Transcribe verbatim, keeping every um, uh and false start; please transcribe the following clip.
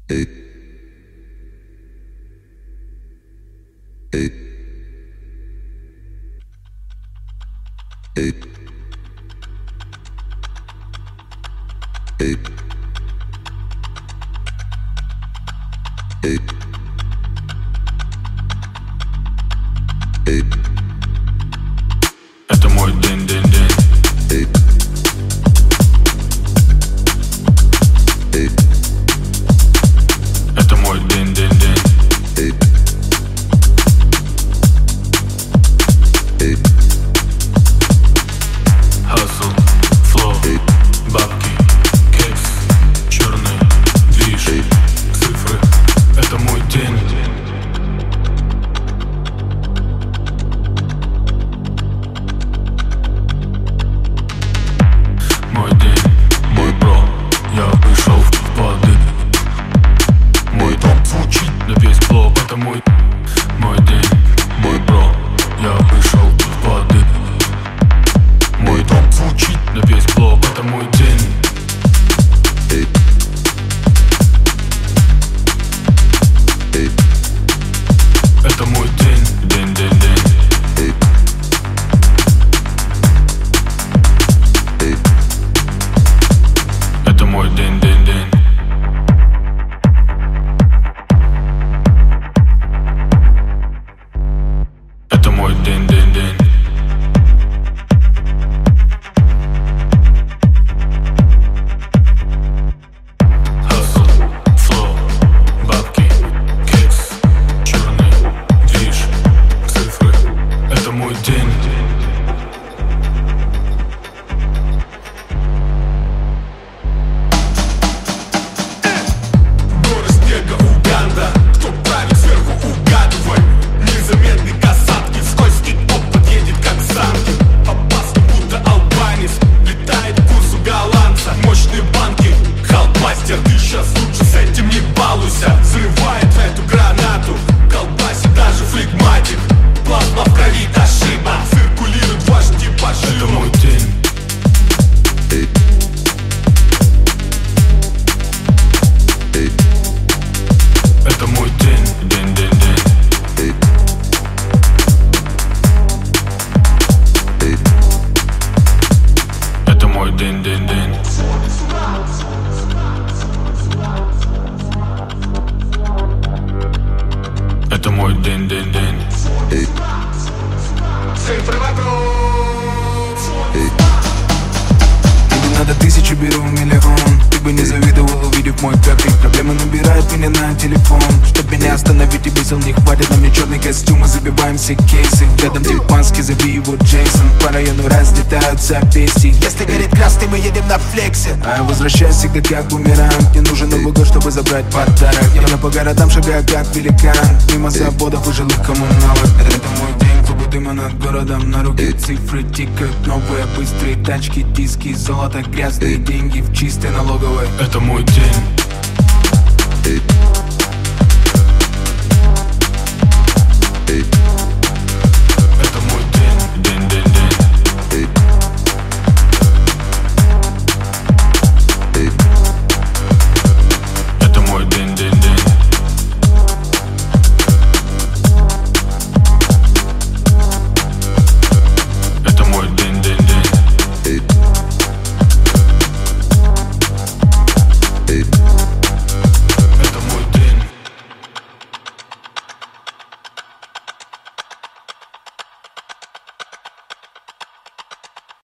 Hey. Hey. Hey. Hey. Hey. Hey. Это мой день, день, день. Hey. Hey. Это мой день, день, день. Hey. Hey. Hustle, flow, Hey. бабки, кекс, черный движ, Hey. цифры. Это мой день. Мой день, мой бро, я вышел в воды. Мой дом звучит на весь блок, это мой. Мой день, мой бро, я вышел в воды. Мой дом звучит на весь блок, это мой день. Hey. Hey. Это мой день, день, день, день. Hey. Hey. Это мой день, день, день. Это мой день, день, день. Hustle, flow, бабки, кекс, черный движ, цифры. Это мой день. Горы снега, Уганда. Кто правит сверху, угадывай. Незаметный касатки, скользкий топ подъедет как санки. Опасно, будто албанец. Летает курс у голландца. Мощные банки, халбастер. Ты сейчас лучше с этим не балуйся. Взрывает эту гранату. Колбасит даже флегматик. Плазма в крови, Тошиба. Циркулирует ваш типаж. Это мой день. Hey. Hey. Это мой день, день, день, день. Hey. Hey. Это мой день, день, день. Это мой день, день, день. Hey. Цифры вокруг. Hey. Тебе надо тысячу, беру миллион. Ты бы не завидовал, увидев мой пятый. Проблемы набирают меня на телефон. Чтоб меня остановить, тебе сил не хватит. На мне черный костюм, мы забиваем все кейсы. Рядом типанский, зови его Джейсон. По району разлетаются песни. Если горит красный, мы едем на флексе. А я возвращаюсь всегда как бумеранг. Мне нужен Новый год, чтобы забрать подарок. Я по городам шагаю как великан. Мимо заводов и жилых коммуналок. Это мой день, клубы дыма над городом. На руке цифры тикают, новые быстрые тачки, диски, золото, грязные деньги в чистой налоговой. Это мой день.